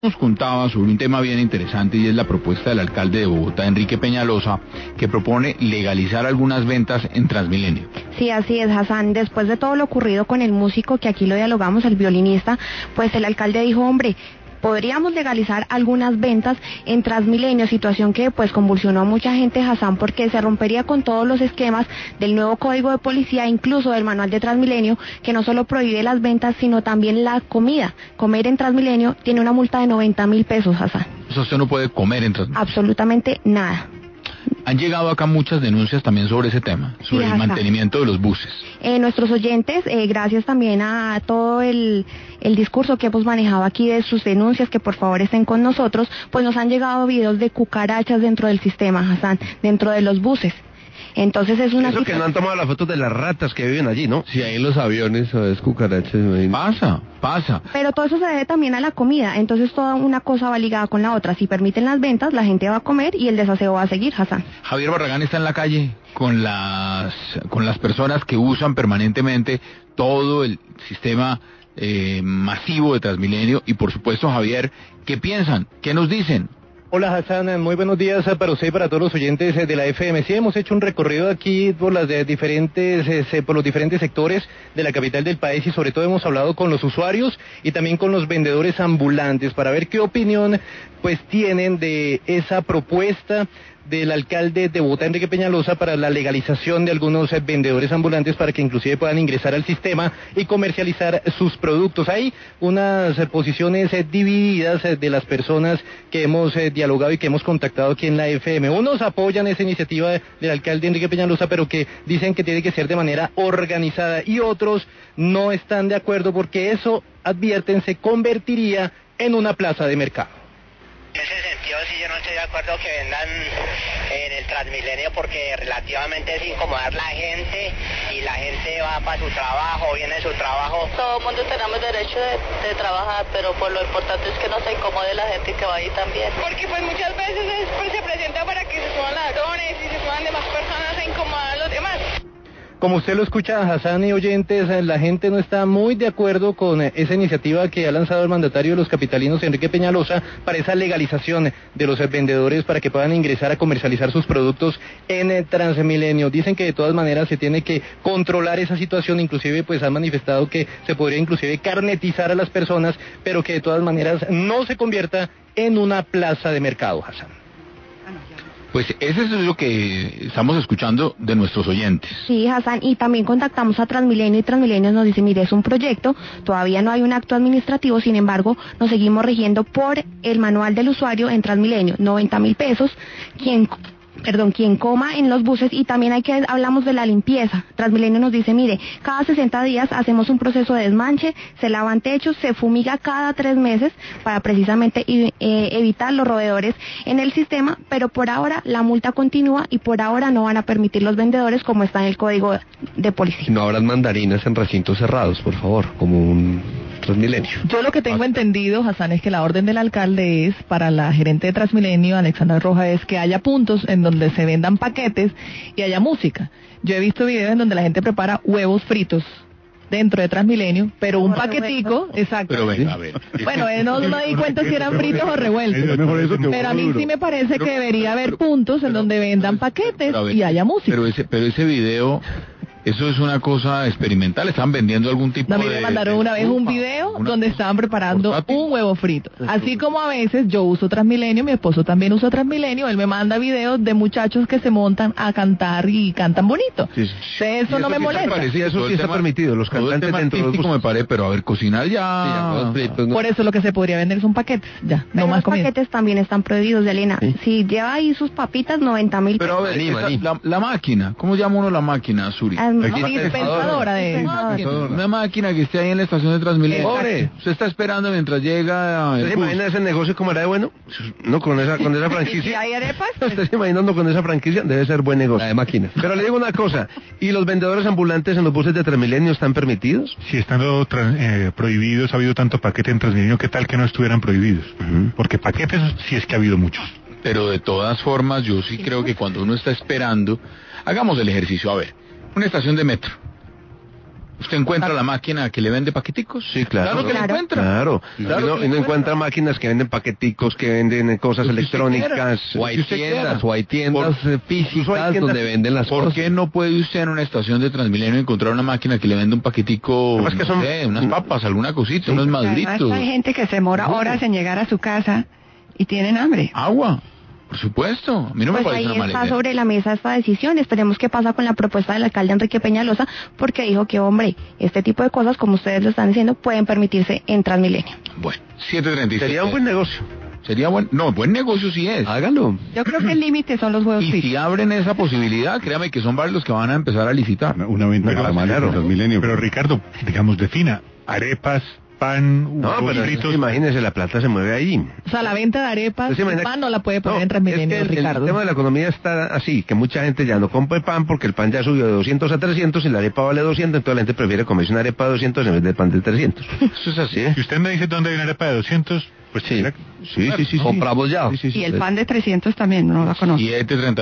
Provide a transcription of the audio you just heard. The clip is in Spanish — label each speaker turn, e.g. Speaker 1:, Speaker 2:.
Speaker 1: Nos contaba sobre un tema bien interesante y es la propuesta del alcalde de Bogotá, Enrique Peñalosa, que propone legalizar algunas ventas en Transmilenio.
Speaker 2: Sí, así es, Hassan. Después de todo lo ocurrido con el músico, que aquí lo dialogamos, el violinista, pues el alcalde dijo, hombre, podríamos legalizar algunas ventas en Transmilenio, situación que pues convulsionó a mucha gente, Hassan, porque se rompería con todos los esquemas del nuevo código de policía, incluso del manual de Transmilenio, que no solo prohíbe las ventas, sino también la comida. Comer en Transmilenio tiene una multa de 90.000 pesos, Hassan.
Speaker 1: O sea, usted no puede comer en Transmilenio.
Speaker 2: Absolutamente nada.
Speaker 1: Han llegado acá muchas denuncias también sobre ese tema, sobre el mantenimiento de los buses.
Speaker 2: Nuestros oyentes, gracias también a todo el discurso que hemos manejado aquí de sus denuncias, que por favor estén con nosotros, pues nos han llegado videos de cucarachas dentro del sistema, Hassan, dentro de los buses. Entonces es una...
Speaker 3: Eso que no han tomado las fotos de las ratas que viven allí, ¿no?
Speaker 4: Sí, ahí en los aviones es cucarachas.
Speaker 1: Pasa.
Speaker 2: Pero todo eso se debe también a la comida, entonces toda una cosa va ligada con la otra. Si permiten las ventas, la gente va a comer y el desaseo va a seguir, Hassan.
Speaker 1: Javier Barragán está en la calle con las personas que usan permanentemente todo el sistema masivo de Transmilenio y por supuesto, Javier, ¿qué piensan? ¿Qué nos dicen?
Speaker 5: Hola Hassan, muy buenos días para usted y para todos los oyentes de la FM. Sí, hemos hecho un recorrido aquí por los diferentes sectores de la capital del país y sobre todo hemos hablado con los usuarios y también con los vendedores ambulantes para ver qué opinión pues tienen de esa propuesta del alcalde de Bogotá, Enrique Peñalosa, para la legalización de algunos vendedores ambulantes para que inclusive puedan ingresar al sistema y comercializar sus productos. Hay unas posiciones divididas de las personas que hemos dialogado y que hemos contactado aquí en la FM. Unos apoyan esa iniciativa del alcalde Enrique Peñalosa, pero que dicen que tiene que ser de manera organizada, y otros no están de acuerdo porque eso, advierten, se convertiría en una plaza de mercado.
Speaker 6: En ese sentido sí yo no estoy de acuerdo que vendan en el Transmilenio porque relativamente es incomodar la gente y la gente va para su trabajo, viene de su trabajo.
Speaker 7: Todo el mundo tenemos derecho de trabajar, pero pues lo importante es que no se incomode la gente que va ahí también.
Speaker 8: Porque pues muchas veces se presenta para que se suban ladrones y se suban demás personas a incomodar a los demás.
Speaker 5: Como usted lo escucha, Hassan y oyentes, la gente no está muy de acuerdo con esa iniciativa que ha lanzado el mandatario de los capitalinos, Enrique Peñalosa, para esa legalización de los vendedores para que puedan ingresar a comercializar sus productos en el Transmilenio. Dicen que de todas maneras se tiene que controlar esa situación, inclusive pues han manifestado que se podría inclusive carnetizar a las personas, pero que de todas maneras no se convierta en una plaza de mercado, Hassan.
Speaker 1: Pues eso es lo que estamos escuchando de nuestros oyentes.
Speaker 2: Sí, Hassan, y también contactamos a Transmilenio y Transmilenio nos dice, mire, es un proyecto, todavía no hay un acto administrativo, sin embargo, nos seguimos rigiendo por el manual del usuario en Transmilenio, 90.000 pesos, quien coma en los buses, y también hablamos de la limpieza. Transmilenio nos dice, mire, cada 60 días hacemos un proceso de desmanche, se lavan techos, se fumiga cada 3 meses para precisamente evitar los roedores en el sistema, pero por ahora la multa continúa y por ahora no van a permitir los vendedores como está en el código de policía.
Speaker 4: No habrán mandarinas en recintos cerrados, por favor, como un Transmilenio.
Speaker 9: Yo lo que tengo entendido, Hassan, es que la orden del alcalde es, para la gerente de Transmilenio, Alexandra Roja, es que haya puntos en donde se vendan paquetes y haya música. Yo he visto videos en donde la gente prepara huevos fritos dentro de Transmilenio, pero un paquetico, exacto.
Speaker 1: Pero venga, a ver.
Speaker 9: Bueno, no me di cuenta si eran fritos o revueltos. Pero a mí sí me parece que debería haber puntos en donde vendan paquetes y haya música.
Speaker 1: Pero ese video... Eso es una cosa experimental, ¿están vendiendo algún tipo de...?
Speaker 9: A mí me mandaron una vez un video donde estaban preparando un huevo frito. Así como a veces yo uso Transmilenio, mi esposo también usa Transmilenio, él me manda videos de muchachos que se montan a cantar y cantan bonito.
Speaker 4: Sí.
Speaker 9: Eso no me molesta.
Speaker 4: Eso sí está permitido, los cantantes dentro de los buses.
Speaker 1: Me parece, pero a ver, cocinar ya...
Speaker 9: Por eso lo que se podría vender son paquetes, ya, no más comida.
Speaker 2: Los paquetes también están prohibidos, Elena. ¿Sí? Si lleva ahí sus papitas, 90.000 pesos.
Speaker 1: Pero a ver, la máquina, ¿cómo llama uno la máquina, Suri?
Speaker 9: Dispensadora de...
Speaker 1: Una máquina que esté ahí en la estación de Transmilenio. Usted está esperando mientras llega...
Speaker 3: ¿Usted se imagina ese negocio como era de bueno? No, con esa franquicia.
Speaker 9: ¿Y hay arepas?
Speaker 3: ¿Usted se imaginando con esa franquicia? Debe ser buen negocio.
Speaker 4: La de máquinas.
Speaker 3: Pero le digo una cosa, ¿y los vendedores ambulantes en los buses de Transmilenio están permitidos?
Speaker 10: Si estando prohibidos, ha habido tanto paquete en Transmilenio, ¿qué tal que no estuvieran prohibidos? Porque paquetes sí es que ha habido muchos.
Speaker 1: Pero de todas formas, yo sí creo que cuando uno está esperando, hagamos el ejercicio. A ver, una estación de metro. ¿Usted encuentra la máquina que le vende paqueticos?
Speaker 3: Sí, claro.
Speaker 1: Claro que la encuentra.
Speaker 3: Claro.
Speaker 1: Claro que
Speaker 3: Y no
Speaker 1: la
Speaker 3: encuentra máquinas que venden paqueticos, que venden cosas
Speaker 1: Lo que
Speaker 3: electrónicas.
Speaker 4: O hay
Speaker 1: Si usted quiera.
Speaker 4: tiendas, o hay tiendas físicas donde venden las
Speaker 1: ¿Por
Speaker 4: cosas.
Speaker 1: qué no puede usted en una estación de Transmilenio encontrar una máquina que le vende un paquetico,
Speaker 3: No, es que
Speaker 1: no
Speaker 3: son-
Speaker 1: sé, unas papas, alguna cosita, unos
Speaker 11: Además,
Speaker 1: maduritos,
Speaker 11: hay gente que se demora horas en llegar a su casa y tienen hambre.
Speaker 1: agua? Por supuesto, a mí no me
Speaker 2: Pues
Speaker 1: parece
Speaker 2: ahí
Speaker 1: una mala
Speaker 2: está
Speaker 1: idea.
Speaker 2: sobre la mesa esta decisión. Esperemos qué pasa con la propuesta del alcalde Enrique Peñalosa, porque dijo que, hombre, este tipo de cosas, como ustedes lo están diciendo, pueden permitirse en Transmilenio.
Speaker 1: Bueno, 7:37.
Speaker 3: Sería un buen negocio.
Speaker 1: Sería buen, no, buen negocio sí es.
Speaker 4: Hágalo.
Speaker 11: Yo creo que el límite son los huevos
Speaker 1: Y
Speaker 11: fritos.
Speaker 1: si abren esa posibilidad, créame que son varios los que van a empezar a licitar.
Speaker 10: Una venta
Speaker 3: No,
Speaker 10: más
Speaker 3: claro.
Speaker 10: Transmilenio. Pero Ricardo, digamos, defina arepas, pan,
Speaker 3: No,
Speaker 10: huevos
Speaker 3: pero es
Speaker 10: fritos.
Speaker 3: que imagínese, la plata se mueve ahí.
Speaker 9: O sea, la venta de arepas,
Speaker 3: Usted se imagina-
Speaker 9: pan no la puede poner
Speaker 3: No,
Speaker 9: en Transmilenio,
Speaker 3: es que el
Speaker 9: Ricardo.
Speaker 3: tema de la economía está así, que mucha gente ya no compra pan porque el pan ya subió de 200 a 300 y la arepa vale 200, entonces la gente prefiere comerse una arepa de 200 en vez de pan de 300.
Speaker 1: Eso es así.
Speaker 10: Si usted me dice dónde hay una arepa de 200, pues
Speaker 3: Sí,
Speaker 10: mira,
Speaker 3: sí, sí, sí.
Speaker 4: Compramos ya.
Speaker 3: Sí, sí, sí.
Speaker 11: Y el pan de 300 también, no la conozco.
Speaker 1: 7:38.